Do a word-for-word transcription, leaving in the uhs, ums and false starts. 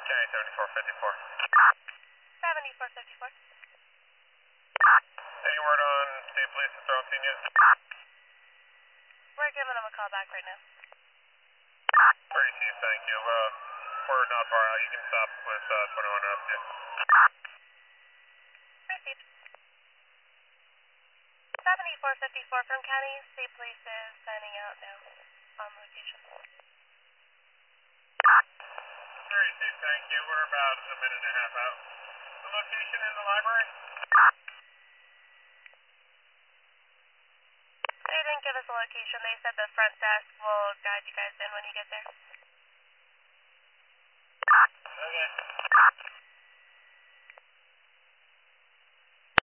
County seventy-four fifty-four. seventy-four fifty-four. Any word on state police and Thornton scene yet? We're giving them a call back right now. Received, thank you. Uh, we're not far out. You can stop with uh, twenty-one Rescue. Received. seventy-four fifty-four from County. State Police is signing out now on location. Received, thank you. We're about a minute and a half out. The location in the library? They didn't give us a location. They said the front desk will guide you guys in when you get there. Okay.